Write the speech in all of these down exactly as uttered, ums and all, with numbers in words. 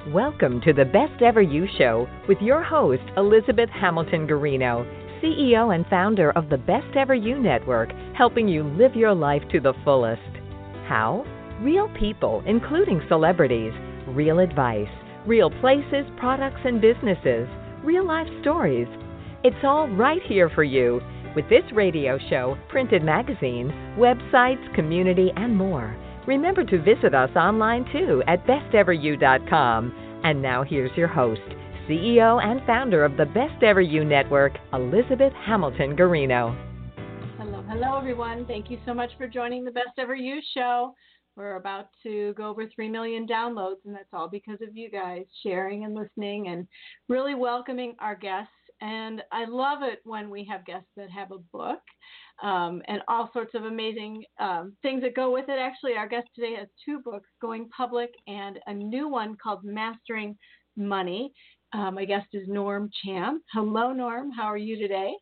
Welcome to the Best Ever You Show with your host, Elizabeth Hamilton Garino, C E O and founder of the Best Ever You Network, helping you live your life to the fullest. How? Real people, including celebrities, real advice, real places, products, and businesses, real life stories. It's all right here for you with this radio show, printed magazines, websites, community, and more. Remember to visit us online too at best ever you dot com. And now here's your host, C E O and founder of the Best Ever You Network, Elizabeth Hamilton Garino. Hello, hello everyone. Thank you so much for joining the Best Ever You Show. We're about to go over three million downloads, and that's all because of you guys sharing and listening and really welcoming our guests. And I love it when we have guests that have a book um, and all sorts of amazing um, things that go with it. Actually, our guest today has two books, Going Public and a new one called Mastering Money. Um, my guest is Norm Champ. Hello, Norm. How are you today?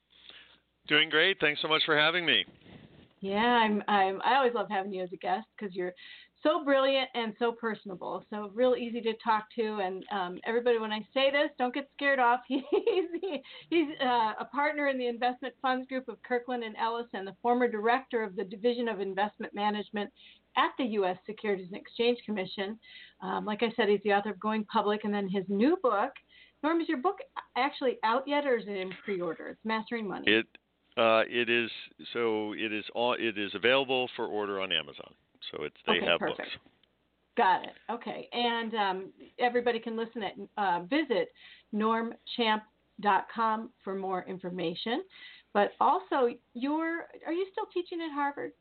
Doing great. Thanks so much for having me. Yeah, I'm, I'm, I always love having you as a guest because you're so brilliant and so personable, so real easy to talk to. And um, everybody, when I say this, don't get scared off. He's, he's uh, a partner in the investment funds group of Kirkland and Ellis and the former director of the Division of Investment Management at the U S Securities and Exchange Commission. Um, like I said, he's the author of Going Public, and then his new book. Norm, is your book actually out yet, or is it in pre-order? It's Mastering Money. It uh, it is so it is all it is available for order on Amazon. So it's they okay, have perfect. books. Got it. Okay, and um, everybody can listen at uh, visit norm champ dot com for more information. But also, you're are you still teaching at Harvard?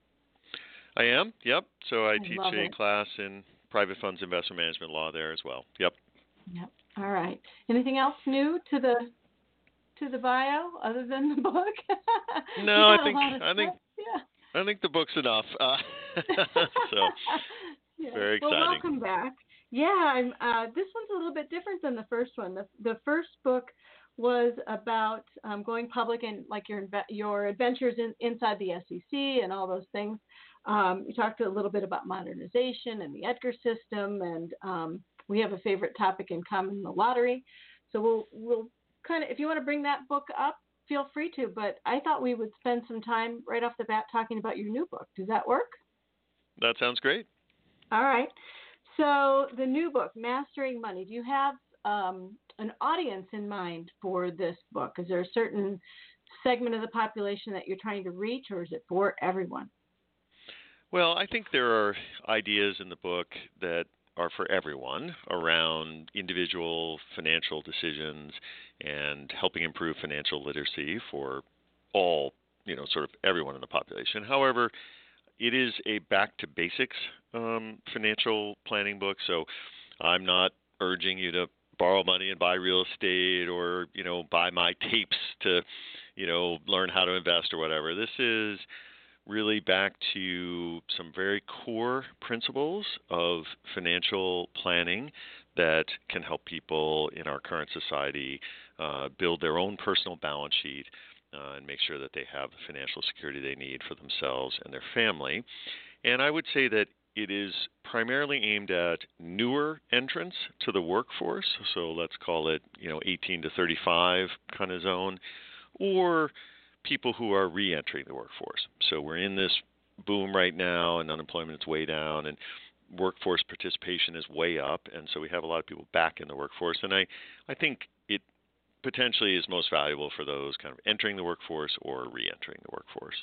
I am. Yep. So I, I teach love a it. class in private funds investment management law there as well. Yep. Yep. All right. Anything else new to the to the bio other than the book? No, I think I think yeah. I think the book's enough. Uh, so yeah. very exciting. Well, welcome back. Yeah, I'm, uh, this one's a little bit different than the first one. The the first book was about um, going public and like your your adventures in, inside the S E C and all those things. Um, you talked a little bit about modernization and the Edgar system, and um, we have a favorite topic in common, the lottery. So we'll we'll kind of, if you want to bring that book up, feel free to. But I thought we would spend some time right off the bat talking about your new book. Does that work? That sounds great. All right. So the new book, Mastering Money. Do you have um, an audience in mind for this book? Is there a certain segment of the population that you're trying to reach, or is it for everyone? Well, I think there are ideas in the book that are for everyone around individual financial decisions and helping improve financial literacy for all, you know, sort of everyone in the population. However, it is a back to basics um, financial planning book, so I'm not urging you to borrow money and buy real estate or, you know, buy my tapes to, you know, learn how to invest or whatever. This is really back to some very core principles of financial planning that can help people in our current society uh, build their own personal balance sheet uh, and make sure that they have the financial security they need for themselves and their family. And I would say that it is primarily aimed at newer entrants to the workforce, so let's call it, you know, eighteen to thirty-five kind of zone, or people who are re-entering the workforce. So we're in this boom right now, and unemployment is way down, and workforce participation is way up, and so we have a lot of people back in the workforce. And I, I think it potentially is most valuable for those kind of entering the workforce or re-entering the workforce.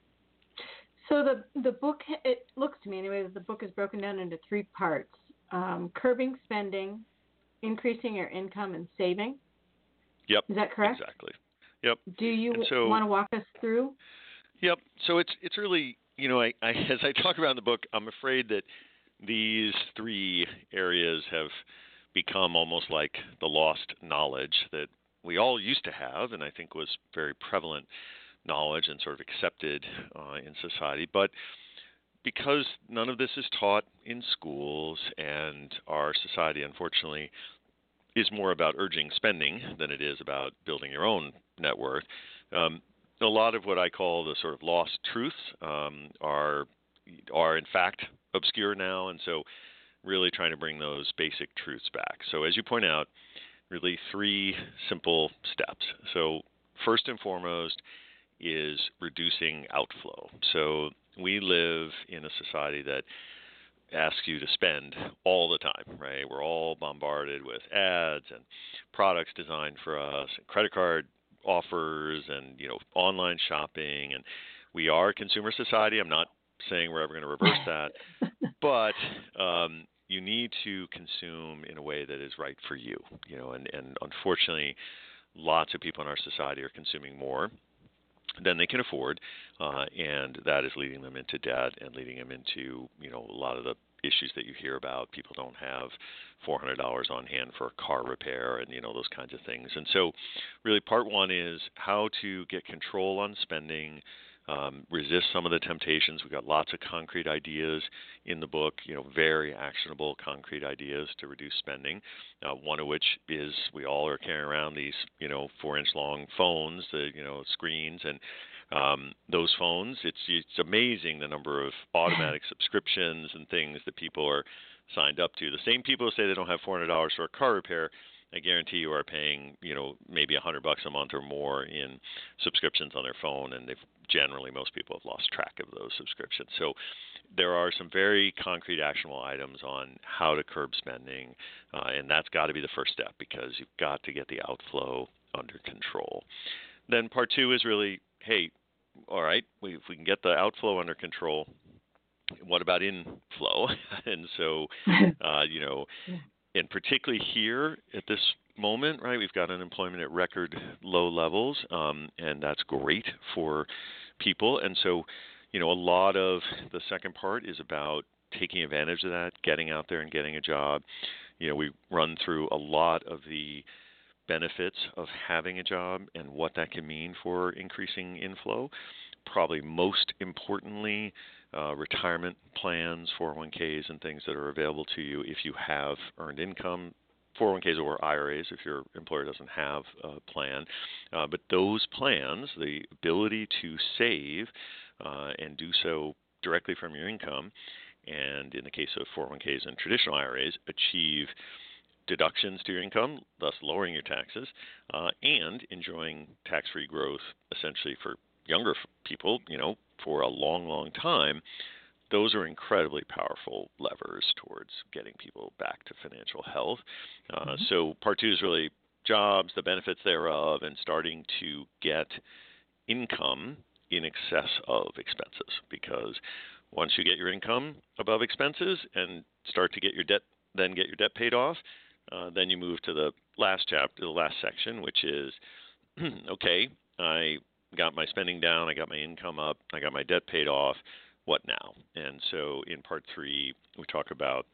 So the the book, it looks to me anyway, that the book is broken down into three parts: um, curbing spending, increasing your income, and saving. Yep. Is that correct? Exactly. Yep. Do you so, want to walk us through? Yep. So it's it's really, you know, I, I as I talk about in the book, I'm afraid that these three areas have become almost like the lost knowledge that we all used to have, and I think was very prevalent knowledge and sort of accepted uh, in society. But because none of this is taught in schools, and our society, unfortunately, is more about urging spending than it is about building your own net worth, um, a lot of what I call the sort of lost truths um, are are in fact obscure now, and so really trying to bring those basic truths back. So as you point out, really three simple steps. So first and foremost is reducing outflow. So we live in a society that asks you to spend all the time, right? We're all bombarded with ads and products designed for us, and credit card offers, and you know, online shopping, and we are a consumer society. I'm not saying we're ever going to reverse that, but um, you need to consume in a way that is right for you, you know, and, and unfortunately, lots of people in our society are consuming more than they can afford, uh, and that is leading them into debt and leading them into, you know, a lot of the issues that you hear about. People don't have four hundred dollars on hand for a car repair and, you know, those kinds of things. And so really part one is how to get control on spending, um, resist some of the temptations. We've got lots of concrete ideas in the book, you know, very actionable concrete ideas to reduce spending, uh, one of which is we all are carrying around these, you know, four-inch long phones, the, you know, screens, and Um, those phones, it's it's amazing the number of automatic subscriptions and things that people are signed up to. The same people who say they don't have four hundred dollars for a car repair, I guarantee you are paying, you know, maybe one hundred bucks a month or more in subscriptions on their phone, and they've generally, most people have lost track of those subscriptions. So there are some very concrete actionable items on how to curb spending, uh, and that's got to be the first step because you've got to get the outflow under control. Then part two is really, hey, all right, we, if we can get the outflow under control, what about inflow? And so, uh, you know, and particularly here at this moment, right, we've got unemployment at record low levels, um, and that's great for people. And so, you know, a lot of the second part is about taking advantage of that, getting out there and getting a job. You know, we run through a lot of the benefits of having a job and what that can mean for increasing inflow. Probably most importantly, uh, retirement plans, four oh one k's, and things that are available to you if you have earned income, four oh one k's or I R As if your employer doesn't have a plan. Uh, but those plans, the ability to save uh, and do so directly from your income, and in the case of four oh one k's and traditional I R As, achieve deductions to your income, thus lowering your taxes, uh, and enjoying tax-free growth essentially for younger people, you know, for a long, long time. Those are incredibly powerful levers towards getting people back to financial health. Uh, mm-hmm. So part two is really jobs, the benefits thereof, and starting to get income in excess of expenses. Because once you get your income above expenses and start to get your debt, then get your debt paid off, Uh, then you move to the last chapter, the last section, which is, okay, I got my spending down, I got my income up, I got my debt paid off, what now? And so in part three, we talk about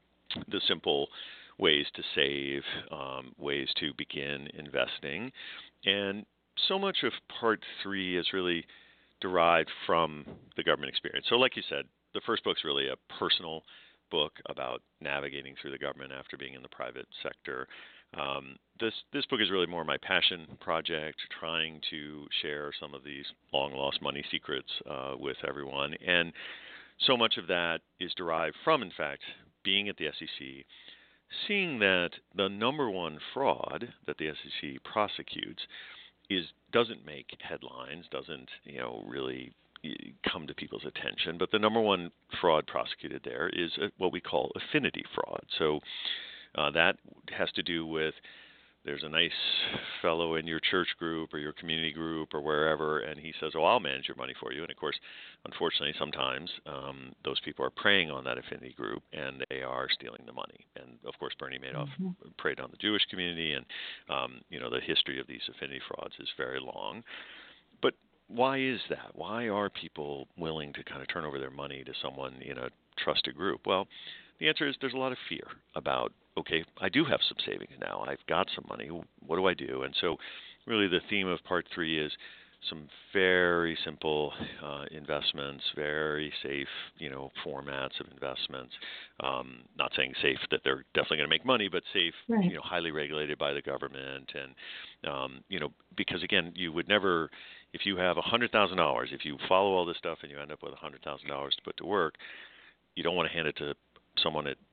the simple ways to save, um, ways to begin investing. And so much of part three is really derived from the government experience. So like you said, the first book's really a personal book about navigating through the government after being in the private sector. Um, this this book is really more my passion project, trying to share some of these long lost money secrets uh, with everyone. And so much of that is derived from, in fact, being at the S E C, seeing that the number one fraud that the S E C prosecutes is doesn't make headlines, doesn't you know really come to people's attention, but the number one fraud prosecuted there is what we call affinity fraud. So uh, that has to do with there's a nice fellow in your church group or your community group or wherever, and he says, oh, I'll manage your money for you. And of course, unfortunately, sometimes um, those people are preying on that affinity group and they are stealing the money. And of course, Bernie Madoff mm-hmm. preyed on the Jewish community, and um, you know the history of these affinity frauds is very long. But why is that? Why are people willing to kind of turn over their money to someone in a trusted group? Well, the answer is there's a lot of fear about, okay, I do have some savings now. I've got some money. What do I do? And so really the theme of part three is some very simple uh, investments, very safe, you know, formats of investments. Um, not saying safe that they're definitely going to make money, but safe, right. you know, highly regulated by the government. And, um, you know, because again, you would never, if you have one hundred thousand dollars, if you follow all this stuff and you end up with one hundred thousand dollars to put to work, you don't want to hand it to someone at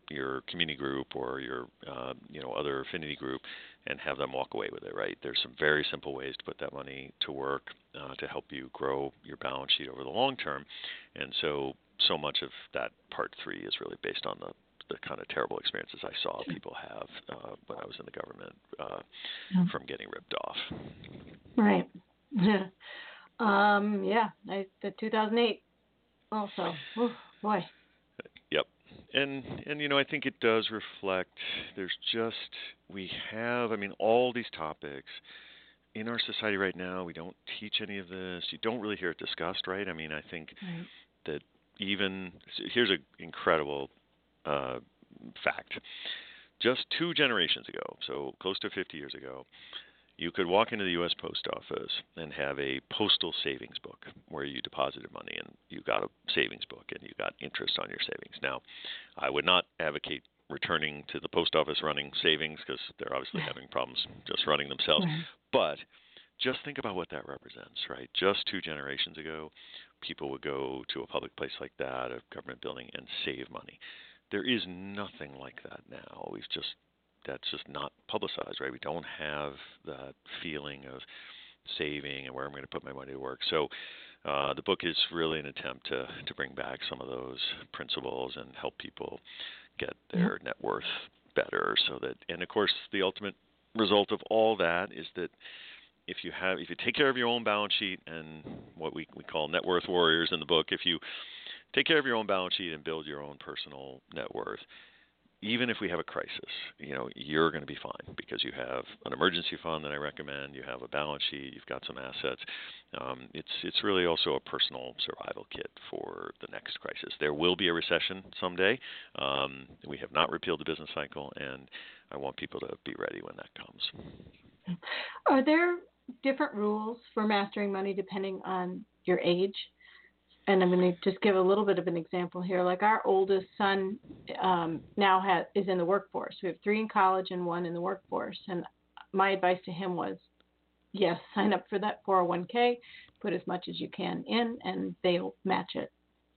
your community group or your uh, you know other affinity group and have them walk away with it, right? There's some very simple ways to put that money to work uh, to help you grow your balance sheet over the long term. And so, so much of that part three is really based on the, the kind of terrible experiences I saw people have uh, when I was in the government uh, yeah. from getting ripped off. Right. um, yeah, I, the two thousand eight also. Oh, boy. Yep. And, and, you know, I think it does reflect, there's just, we have, I mean, all these topics in our society right now, we don't teach any of this. You don't really hear it discussed, right? I mean, I think right. that even, here's an incredible uh, fact. Just two generations ago, so close to fifty years ago, you could walk into the U S Post Office and have a postal savings book where you deposited money and you got a savings book and you got interest on your savings. Now, I would not advocate returning to the post office running savings because they're obviously having problems just running themselves. Right. But just think about what that represents, right? Just two generations ago, people would go to a public place like that, a government building, and save money. There is nothing like that now. We've just That's just not publicized, right? We don't have that feeling of saving and where I'm going to put my money to work. So uh, the book is really an attempt to, to bring back some of those principles and help people get their net worth better. So that, and of course, the ultimate result of all that is that if you have, if you take care of your own balance sheet and what we, we call net worth warriors in the book, if you take care of your own balance sheet and build your own personal net worth, even if we have a crisis, you know, you're going to be fine because you have an emergency fund that I recommend, you have a balance sheet, you've got some assets. Um, it's it's really also a personal survival kit for the next crisis. There will be a recession someday. Um, we have not repealed the business cycle, and I want people to be ready when that comes. Are there different rules for mastering money depending on your age? And I'm going to just give a little bit of an example here. Like our oldest son um, now has, is in the workforce. We have three in college and one in the workforce. And my advice to him was, yes, sign up for that four oh one k, put as much as you can in, and they'll match it.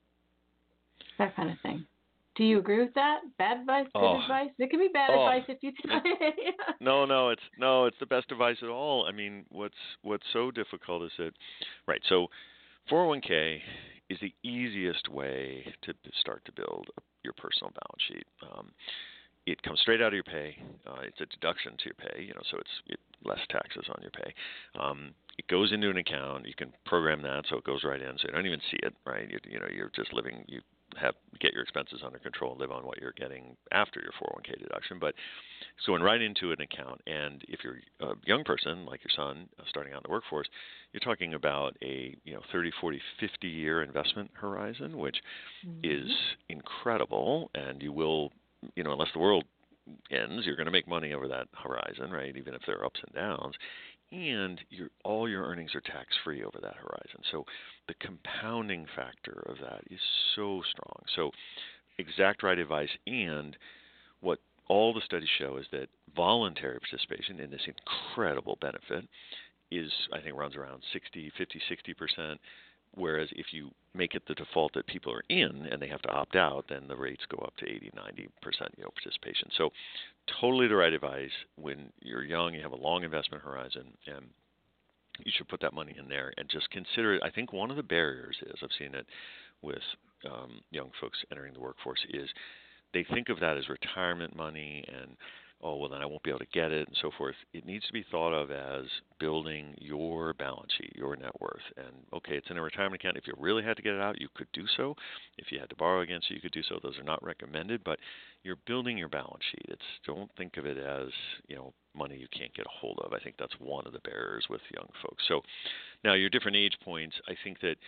That kind of thing. Do you agree with that? Bad advice, good oh. advice? It can be bad oh. advice if you try. No, no, it's no, it's the best advice at all. I mean, what's what's so difficult is that, right? So, four oh one k is the easiest way to start to build your personal balance sheet. Um, it comes straight out of your pay. Uh, it's a deduction to your pay, you know, so it's it, less taxes on your pay. Um, it goes into an account. You can program that so it goes right in, so you don't even see it, right? You, you know, you're just living. You have get your expenses under control, live on what you're getting after your four oh one k deduction. But it's going right into an account, and if you're a young person like your son uh, starting out in the workforce, you're talking about a you know thirty, forty, fifty year investment horizon, which mm-hmm. is incredible, and you will, you know, unless the world ends, you're going to make money over that horizon, right? Even if there are ups and downs. And your, all your earnings are tax-free over that horizon. So the compounding factor of that is so strong. So exact right advice. And what all the studies show is that voluntary participation in this incredible benefit is, I think, runs around sixty, fifty, sixty percent. Whereas if you make it the default that people are in and they have to opt out, then the rates go up to eighty, ninety percent you know, participation. So totally the right advice. When you're young, you have a long investment horizon, and you should put that money in there and just consider it. I think one of the barriers is, I've seen it with um, young folks entering the workforce, is they think of that as retirement money and, oh, well, then I won't be able to get it and so forth. It needs to be thought of as building your balance sheet, your net worth. And, okay, it's in a retirement account. If you really had to get it out, you could do so. If you had to borrow against it, you could do so. Those are not recommended, but you're building your balance sheet. It's don't think of it as, you know, money you can't get a hold of. I think that's one of the barriers with young folks. So now your different age points, I think that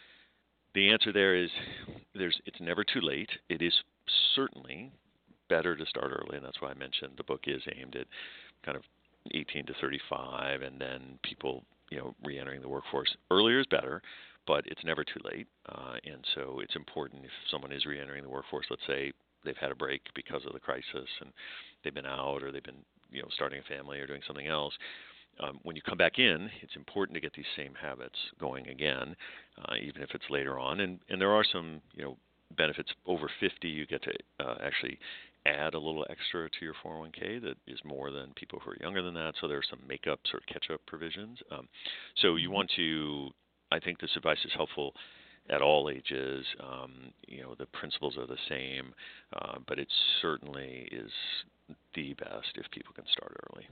the answer there is there's it's never too late. It is certainly better to start early, and that's why I mentioned the book is aimed at kind of eighteen to thirty-five, and then people, you know, re-entering the workforce. Earlier is better, but it's never too late, uh, and so it's important if someone is re-entering the workforce, let's say they've had a break because of the crisis, and they've been out, or they've been, you know, starting a family or doing something else. Um, when you come back in, it's important to get these same habits going again, uh, even if it's later on. And, and there are some, you know, benefits over fifty, you get to uh, actually add a little extra to your four oh one k that is more than people who are younger than that. So there are some make-up sort of catch-up provisions. Um, so you want to, I think this advice is helpful at all ages. Um, you know, the principles are the same, uh, but it certainly is the best if people can start early.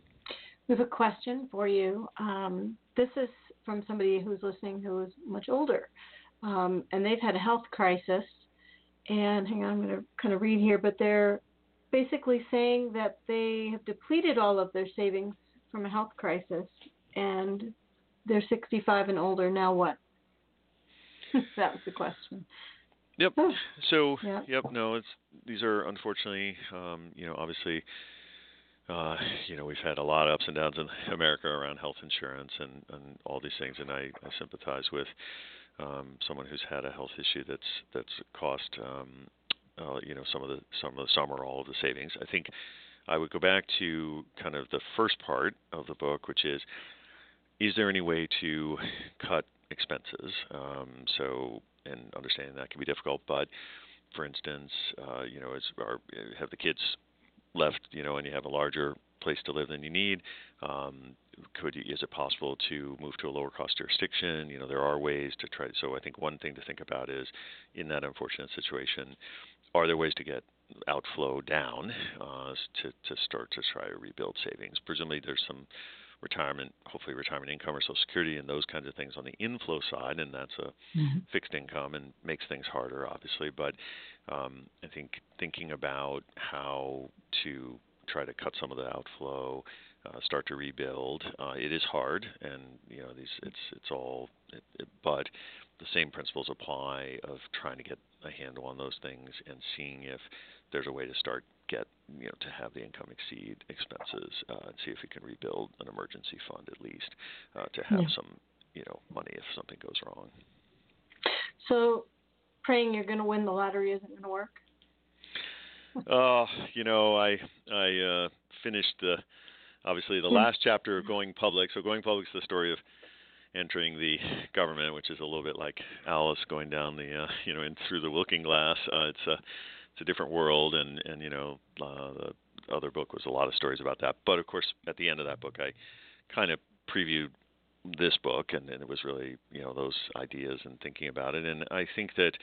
We have a question for you. Um, this is from somebody who's listening who is much older, um, and they've had a health crisis. And hang on, I'm going to kind of read here, but they're basically saying that they have depleted all of their savings from a health crisis, and they're sixty-five and older. Now what? That was the question. Yep. Oh, so, yeah. yep. No, it's these are unfortunately, um, you know, obviously, uh, you know, we've had a lot of ups and downs in America around health insurance and, and all these things, and I, I sympathize with um, someone who's had a health issue that's that's cost, um, uh, you know, some of the some of the some or all of the savings. I think I would go back to kind of the first part of the book, which is, is there any way to cut expenses? Um, so, and understanding that can be difficult, but for instance, uh, you know, as our, have the kids left, you know, and you have a larger place to live than you need, um, could is it possible to move to a lower cost jurisdiction? You know, there are ways to try. So I think one thing to think about is, in that unfortunate situation, are there ways to get outflow down uh, to to start to try to rebuild savings? Presumably, there's some retirement, hopefully retirement income or Social Security and those kinds of things on the inflow side, and that's a mm-hmm. fixed income and makes things harder, obviously. But um, I think thinking about how to try to cut some of the outflow, uh, start to rebuild, uh, it is hard, and you know these it's it's all, it, it, but the same principles apply of trying to get a handle on those things and seeing if there's a way to start get you know to have the income exceed expenses uh, and see if we can rebuild an emergency fund at least uh, to have yeah. some you know money if something goes wrong. So praying you're going to win the lottery isn't going to work? Oh, uh, you know, I I uh, finished the obviously the last chapter of Going Public. So Going Public is the story of entering the government, which is a little bit like Alice going down the uh, you know in through the looking glass. Uh, it's a it's a different world, and and you know uh, the other book was a lot of stories about that. But of course, at the end of that book, I kind of previewed this book, and, and it was really you know those ideas and thinking about it. And I think that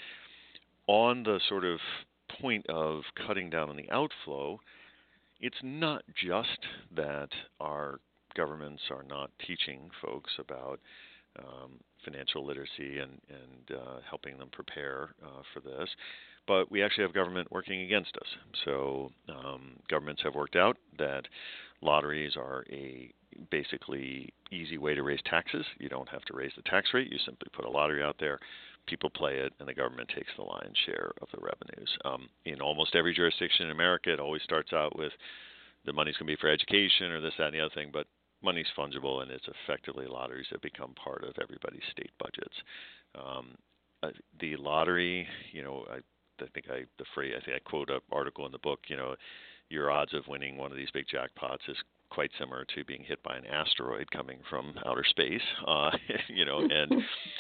on the sort of point of cutting down on the outflow, it's not just that our governments are not teaching folks about um, financial literacy and, and uh, helping them prepare uh, for this, but we actually have government working against us. So um, governments have worked out that lotteries are a basically easy way to raise taxes. You don't have to raise the tax rate. You simply put a lottery out there. People play it, and the government takes the lion's share of the revenues. Um, in almost every jurisdiction in America, it always starts out with the money's going to be for education or this, that, and the other thing, but money's fungible, and it's effectively lotteries that become part of everybody's state budgets. Um, uh, the lottery, you know, I, I think I the phrase I think I quote an article in the book. You know, your odds of winning one of these big jackpots is quite similar to being hit by an asteroid coming from outer space. Uh, you know, and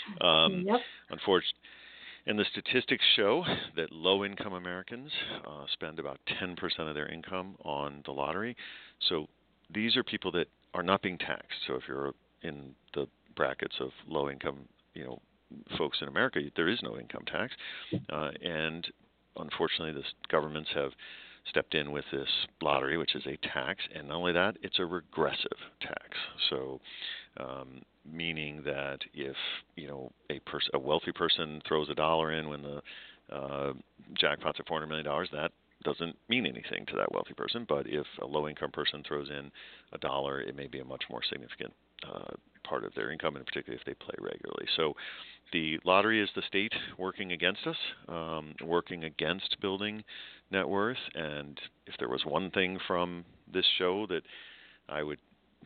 um, yep. unfortunately. And the statistics show that low-income Americans uh, spend about ten percent of their income on the lottery. So these are people that are not being taxed. So if you're in the brackets of low-income, you know, folks in America, there is no income tax. Uh, and unfortunately, the governments have stepped in with this lottery, which is a tax. And not only that, it's a regressive tax. So um, meaning that if you know a person, a wealthy person throws a dollar in when the uh, jackpot's at four hundred million dollars, that doesn't mean anything to that wealthy person. But if a low-income person throws in a dollar, it may be a much more significant uh, part of their income, and particularly if they play regularly. So the lottery is the state working against us, um, working against building net worth. And if there was one thing from this show that I would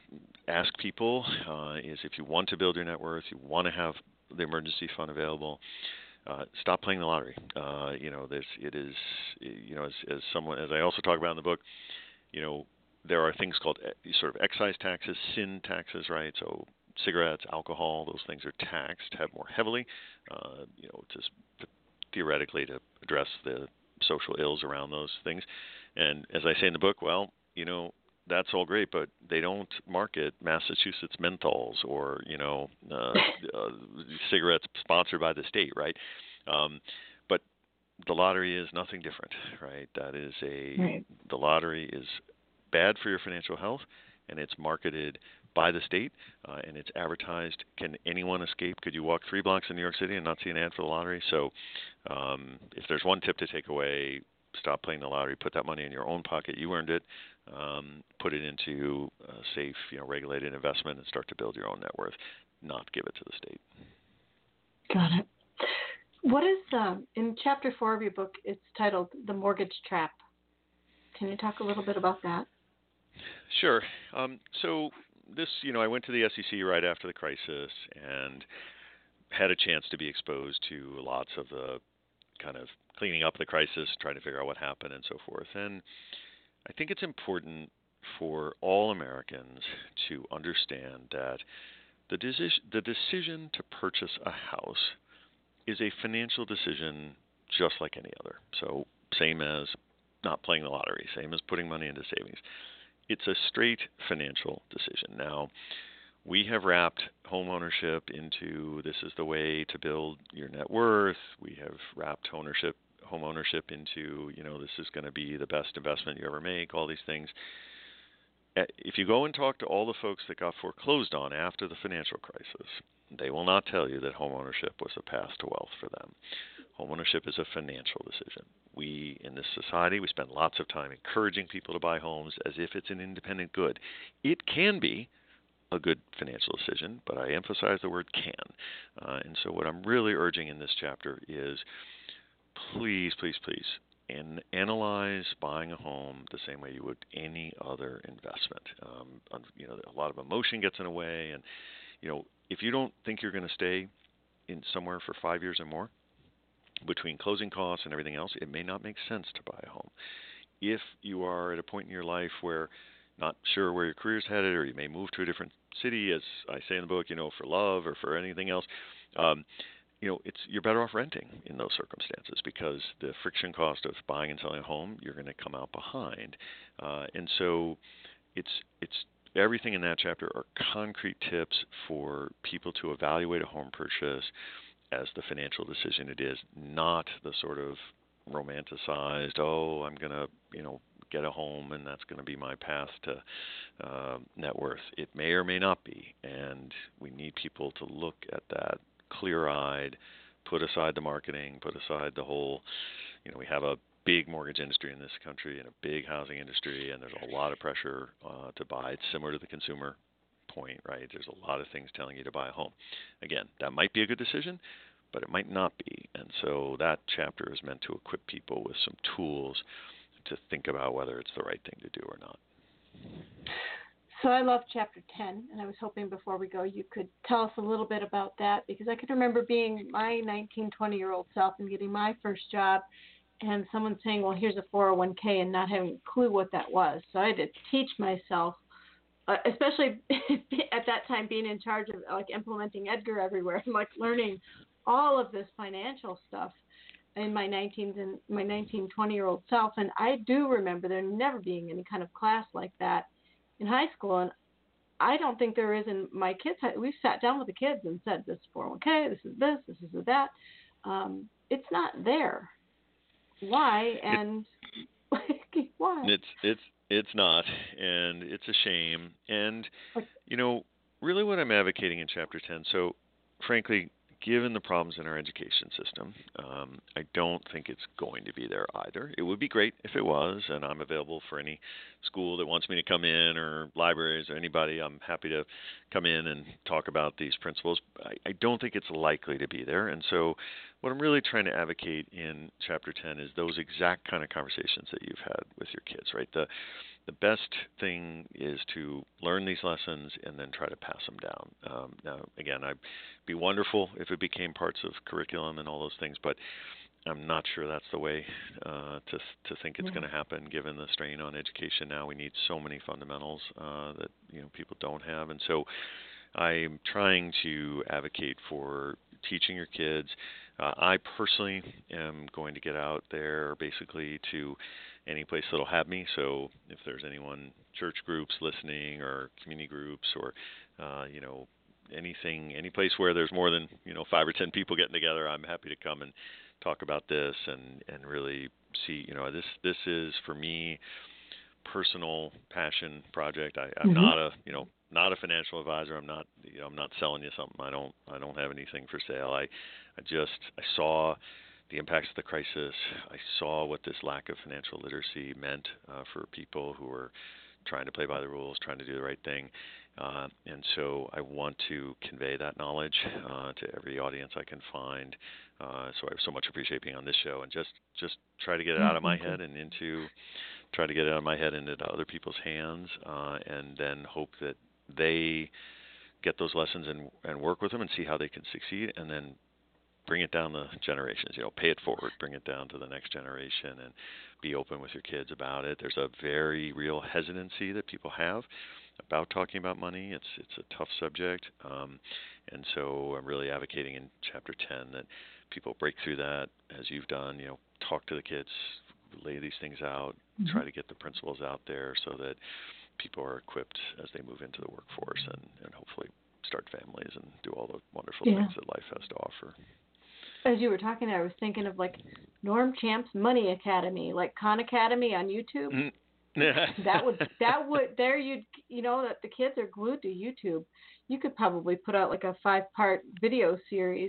ask people uh, is if you want to build your net worth, you want to have the emergency fund available, uh, stop playing the lottery. Uh, you know, there's, it is, you know, as, as someone, as I also talk about in the book, you know, there are things called sort of excise taxes, sin taxes, right? So cigarettes, alcohol, those things are taxed, have more heavily. Uh, you know, just theoretically to address the social ills around those things. And as I say in the book, well, you know, that's all great, but they don't market Massachusetts menthols or, you know, uh, uh, cigarettes sponsored by the state, right? Um, but the lottery is nothing different, right? That is a right. The lottery is bad for your financial health, and it's marketed by the state, uh, and it's advertised. Can anyone escape? Could you walk three blocks in New York City and not see an ad for the lottery? So um, if there's one tip to take away, stop playing the lottery. Put that money in your own pocket. You earned it. Um, put it into a safe, you know, regulated investment and start to build your own net worth, not give it to the state. Got it. What is, um, in chapter four of your book, it's titled The Mortgage Trap. Can you talk a little bit about that? Sure. Um, so this, you know, I went to the S E C right after the crisis and had a chance to be exposed to lots of the kind of cleaning up the crisis, trying to figure out what happened and so forth. And I think it's important for all Americans to understand that the decision, the decision to purchase a house is a financial decision just like any other. So same as not playing the lottery, same as putting money into savings. It's a straight financial decision. Now, we have wrapped home ownership into this is the way to build your net worth. We have wrapped ownership, home ownership into, you know, this is going to be the best investment you ever make, all these things. If you go and talk to all the folks that got foreclosed on after the financial crisis, they will not tell you that home ownership was a path to wealth for them. Home ownership is a financial decision. We, in this society, we spend lots of time encouraging people to buy homes as if it's an independent good. It can be a good financial decision, but I emphasize the word can. Uh, and so what I'm really urging in this chapter is please, please, please, and analyze buying a home the same way you would any other investment. Um, you know, a lot of emotion gets in the way, and you know, if you don't think you're going to stay in somewhere for five years or more, between closing costs and everything else, it may not make sense to buy a home. If you are at a point in your life where not sure where your career's headed, or you may move to a different city, as I say in the book, you know, for love or for anything else, um, you know, it's you're better off renting in those circumstances because the friction cost of buying and selling a home, you're going to come out behind. Uh, and so it's it's everything in that chapter are concrete tips for people to evaluate a home purchase as the financial decision it is, not the sort of romanticized, oh, I'm going to, you know, get a home and that's going to be my path to uh, net worth. It may or may not be, and we need people to look at that clear-eyed, put aside the marketing, put aside the whole, you know, we have a big mortgage industry in this country and a big housing industry, and there's a lot of pressure uh, to buy. It's similar to the consumer point, right? There's a lot of things telling you to buy a home. Again, that might be a good decision, but it might not be. And so that chapter is meant to equip people with some tools to think about whether it's the right thing to do or not. So I love chapter ten, and I was hoping before we go you could tell us a little bit about that, because I could remember being my nineteen, twenty-year-old self and getting my first job, and someone saying, well, here's a four oh one k, and not having a clue what that was. So I had to teach myself, uh, especially at that time being in charge of like implementing Edgar everywhere, and like learning all of this financial stuff in my nineteen and my nineteen, twenty-year-old self. And I do remember there never being any kind of class like that in high school. And I don't think there is in my kids. We've sat down with the kids and said, this is four oh one k, this is this, this is that. Um, it's not there. Why? And it, why? It's, it's, it's not, and it's a shame. And, you know, really what I'm advocating in chapter ten, so frankly, given the problems in our education system, um, I don't think it's going to be there either. It would be great if it was, and I'm available for any school that wants me to come in, or libraries, or anybody. I'm happy to come in and talk about these principles. I, I don't think it's likely to be there. And so what I'm really trying to advocate in chapter ten is those exact kind of conversations that you've had with your kids, right? The The best thing is to learn these lessons and then try to pass them down. Um, now, again, I'd be wonderful if it became parts of curriculum and all those things, but I'm not sure that's the way uh, to to think it's yeah. going to happen. Given the strain on education now, we need so many fundamentals uh, that you know people don't have, and so I'm trying to advocate for teaching your kids Uh, I personally am going to get out there basically to any place that'll have me. So if there's anyone, church groups listening or community groups or, uh, you know, anything, any place where there's more than, you know, five or ten people getting together, I'm happy to come and talk about this and, and really see, you know, this, this is for me, personal passion project. I, I'm mm-hmm. not a, you know, not a financial advisor. I'm not, you know, I'm not selling you something. I don't, I don't have anything for sale. I, I just, I saw the impacts of the crisis. I saw what this lack of financial literacy meant uh, for people who were trying to play by the rules, trying to do the right thing. Uh, and so I want to convey that knowledge uh, to every audience I can find. Uh, so I so much appreciate being on this show and just, just try to get it out of my head and into, try to get it out of my head and into other people's hands, uh, and then hope that they get those lessons and, and work with them and see how they can succeed, and then bring it down the generations, you know, pay it forward, bring it down to the next generation and be open with your kids about it. There's a very real hesitancy that people have about talking about money. It's it's a tough subject. Um, and so I'm really advocating in chapter ten that people break through that, as you've done, you know, talk to the kids, lay these things out, mm-hmm. try to get the principles out there so that people are equipped as they move into the workforce and, and hopefully start families and do all the wonderful yeah. things that life has to offer. As you were talking, I was thinking of like Norm Champ's Money Academy, like Khan Academy on YouTube. Mm. that would that would there you you know that the kids are glued to YouTube. You could probably put out like a five part video series,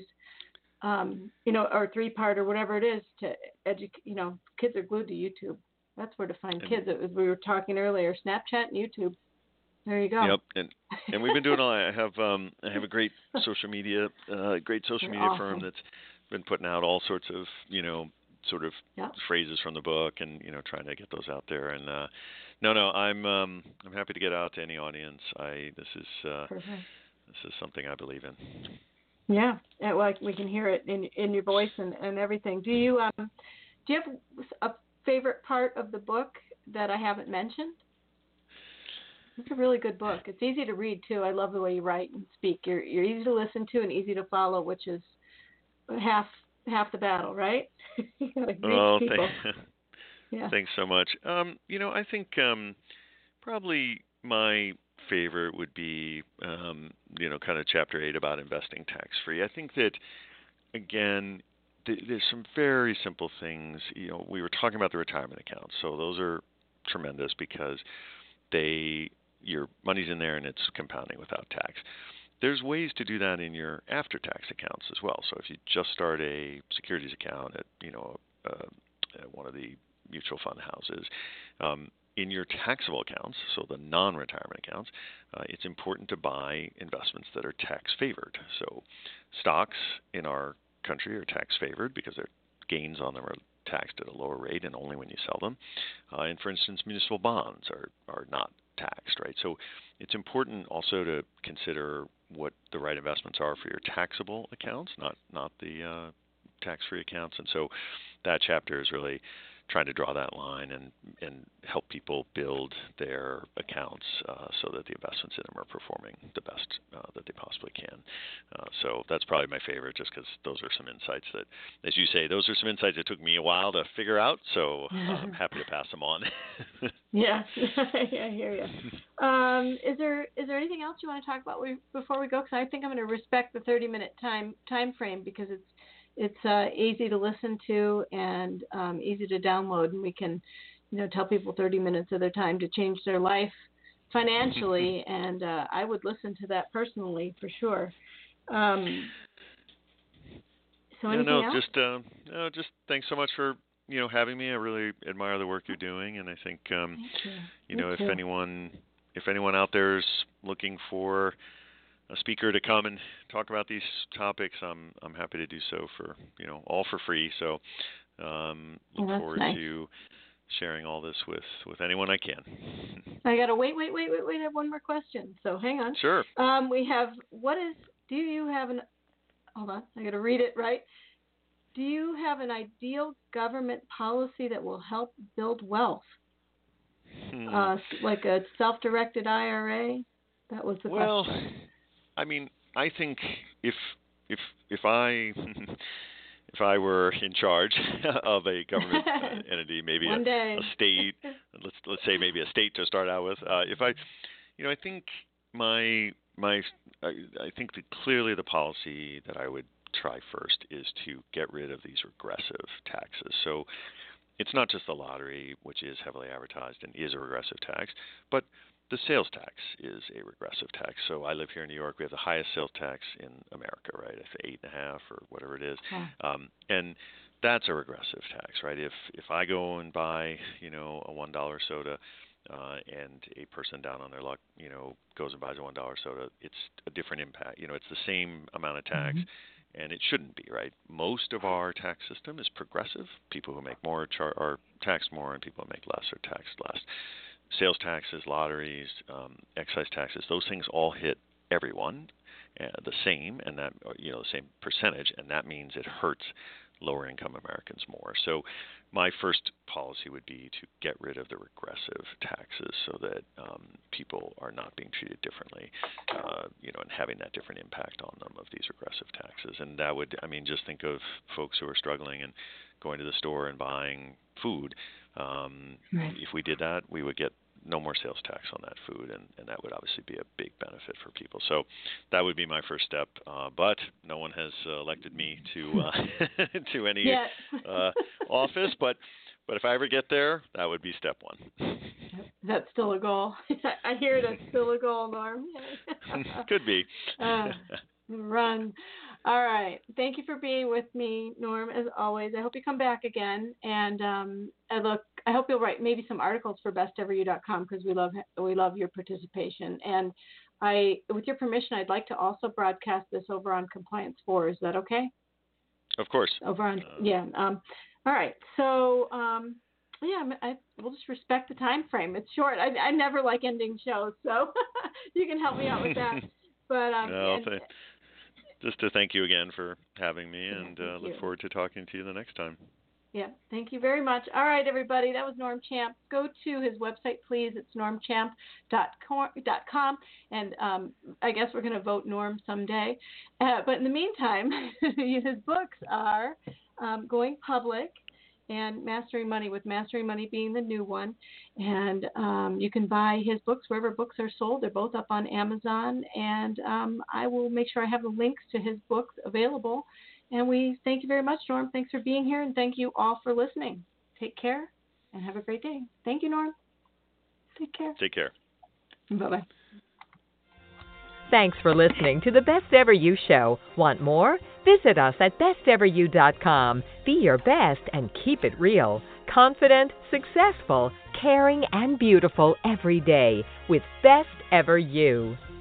um, you know, or three part or whatever it is to educate. You know, kids are glued to YouTube. That's where to find and, kids. As we were talking earlier, Snapchat and YouTube. There you go. Yep, and and we've been doing all. I have um I have a great social media, uh, great social You're media awesome. firm that's been putting out all sorts of, you know, sort of yep. phrases from the book and, you know, trying to get those out there. And uh, no, no, I'm um, I'm happy to get out to any audience. I this is uh, this is something I believe in. Yeah, and, like we can hear it in in your voice and, and everything. Do you um do you have a favorite part of the book that I haven't mentioned? It's a really good book. It's easy to read too. I love the way you write and speak. You're you're easy to listen to and easy to follow, which is half half the battle, right? You gotta reach oh, people. Thank, yeah. Thanks so much. Um, you know, I think um, probably my favorite would be um, you know, kind of chapter eight about investing tax free. I think that again, th- there's some very simple things. You know, we were talking about the retirement accounts, so those are tremendous because they your money's in there and it's compounding without tax. There's ways to do that in your after-tax accounts as well. So if you just start a securities account at, you know, uh, at one of the mutual fund houses, um, in your taxable accounts, so the non-retirement accounts, uh, it's important to buy investments that are tax-favored. So stocks in our country are tax-favored because their gains on them are taxed at a lower rate and only when you sell them. Uh, and for instance, municipal bonds are, are not taxed, right? So it's important also to consider what the right investments are for your taxable accounts, not not the uh, tax-free accounts. And so that chapter is really trying to draw that line and, and help people build their accounts uh, so that the investments in them are performing the best uh, that they possibly can. Uh, so that's probably my favorite just because those are some insights that, as you say, those are some insights that took me a while to figure out, so uh, I'm happy to pass them on. yeah, I hear you. Um, is there is there anything else you want to talk about before we go? Because I think I'm going to respect the thirty-minute time time frame because it's It's uh, easy to listen to and um, easy to download, and we can, you know, tell people thirty minutes of their time to change their life financially, and uh, I would listen to that personally for sure. Um, so yeah, anything no, else? just uh, no, just thanks so much for you know having me. I really admire the work you're doing, and I think um, you. you Me know too. if anyone if anyone out there is looking for a speaker to come and talk about these topics, I'm I'm happy to do so for you know all for free. So um, look oh, forward nice. to sharing all this with, with anyone I can. I gotta wait, wait, wait, wait, wait. I have one more question. So hang on. Sure. Um, we have what is? Do you have an? Hold on. I gotta read it right. Do you have an ideal government policy that will help build wealth? Hmm. Uh, like a self-directed I R A? That was the well, question. I mean, I think if if if I if I were in charge of a government uh, entity, maybe a, a state, let's let's say maybe a state to start out with. Uh, if I, you know, I think my my I, I think that clearly the policy that I would try first is to get rid of these regressive taxes. So it's not just the lottery, which is heavily advertised and is a regressive tax, but the sales tax is a regressive tax. So I live here in New York. We have the highest sales tax in America, right? I say eight and a half or whatever it is. Yeah. Um, and that's a regressive tax, right? If if I go and buy, you know, a one dollar soda, uh, and a person down on their luck, you know, goes and buys a one dollar soda, it's a different impact. You know, it's the same amount of tax. Mm-hmm. And it shouldn't be, right? Most of our tax system is progressive. People who make more char- are taxed more, and people who make less are taxed less. Sales taxes, lotteries, um, excise taxes, those things all hit everyone uh, the same, and that you know the same percentage, and that means it hurts lower income Americans more. So my first policy would be to get rid of the regressive taxes so that um, people are not being treated differently, uh, you know, and having that different impact on them of these regressive taxes. And that would, I mean, just think of folks who are struggling and going to the store and buying food. Um, right. If we did that, we would get no more sales tax on that food, and, and that would obviously be a big benefit for people. So that would be my first step. Uh, but no one has uh, elected me to uh, to any yeah. uh, office. But but if I ever get there, that would be step one. That's still a goal. I hear that's still a goal, Norm. Could be. uh, run. All right. Thank you for being with me, Norm, as always. I hope you come back again. And um, I look. I hope you'll write maybe some articles for best ever you dot com because we love we love your participation. And I, with your permission, I'd like to also broadcast this over on Compliance four. Is that okay? Of course. Over on uh, yeah. Um, all right. So um, yeah, I, we'll just respect the time frame. It's short. I, I never like ending shows, so you can help me out with that. But um, no, and, just to thank you again for having me, and uh, look forward to talking to you the next time. Yeah, thank you very much. All right, everybody, that was Norm Champ. Go to his website, please. It's norm champ dot com, and um, I guess we're going to vote Norm someday. Uh, but in the meantime, his books are um, Going Public and Mastering Money, with Mastering Money being the new one. And um, you can buy his books wherever books are sold. They're both up on Amazon, and um, I will make sure I have the links to his books available. And we thank you very much, Norm. Thanks for being here, and thank you all for listening. Take care, and have a great day. Thank you, Norm. Take care. Take care. Bye-bye. Thanks for listening to the Best Ever You Show. Want more? Visit us at best ever you dot com. Be your best and keep it real. Confident, successful, caring, and beautiful every day with Best Ever You.